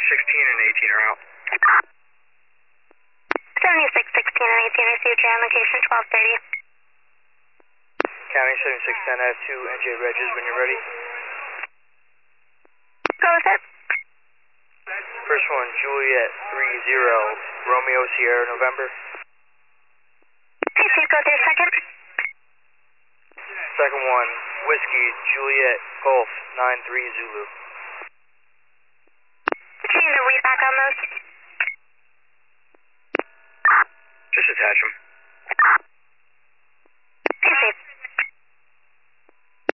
and 18 are out. 76, 16, and 18 received your location 1230. County 7610, I have 2 NJ Regis when you're ready. Go with it. First one, Juliet 30, Romeo Sierra November. Okay, Chief, go with your second. Second one, Whiskey Juliet Golf 93 Zulu. Do you need a read back on those? Just attach them. Okay, Chief.